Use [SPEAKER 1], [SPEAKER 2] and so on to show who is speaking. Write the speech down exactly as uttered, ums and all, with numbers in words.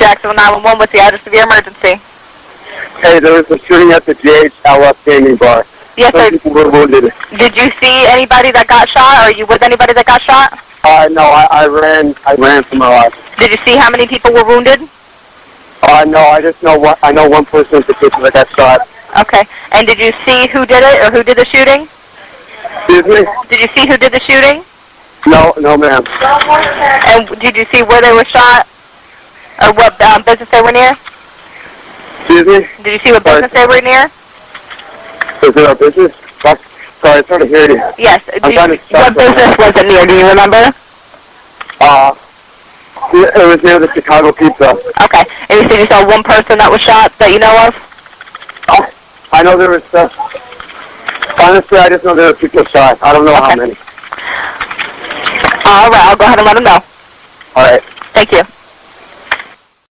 [SPEAKER 1] Jacksonville nine one one. What's the address of your emergency?
[SPEAKER 2] Hey, there was a shooting at the J H L F gaming bar.
[SPEAKER 1] Yes,
[SPEAKER 2] Some
[SPEAKER 1] sir.
[SPEAKER 2] people were wounded.
[SPEAKER 1] Did you see anybody that got shot, or are you with anybody that got shot?
[SPEAKER 2] Uh, no, I, I ran. I ran for my life.
[SPEAKER 1] Did you see how many people were wounded?
[SPEAKER 2] Uh, no, I just know one. I know one person in particular that got shot.
[SPEAKER 1] Okay. And did you see who did it, or who did the shooting?
[SPEAKER 2] Excuse me?
[SPEAKER 1] Did you see who did the shooting?
[SPEAKER 2] No, no, ma'am.
[SPEAKER 1] And did you see where they were shot, or what um, business they were near?
[SPEAKER 2] Excuse me?
[SPEAKER 1] Did you see what business they were near?
[SPEAKER 2] Is it our business? What? Sorry, it's hard to hear you.
[SPEAKER 1] Yes.
[SPEAKER 2] I'm
[SPEAKER 1] Do
[SPEAKER 2] trying
[SPEAKER 1] you,
[SPEAKER 2] to stop
[SPEAKER 1] what business was it near? Do you remember?
[SPEAKER 2] Uh, it was near the Chicago Pizza.
[SPEAKER 1] Okay. And you said you saw one person that was shot that you know of?
[SPEAKER 2] Uh, I know there was, uh, honestly, I just know there were people shot. I don't know
[SPEAKER 1] Okay.
[SPEAKER 2] how many.
[SPEAKER 1] All right. I'll go ahead and let them know.
[SPEAKER 2] All right.
[SPEAKER 1] Thank you.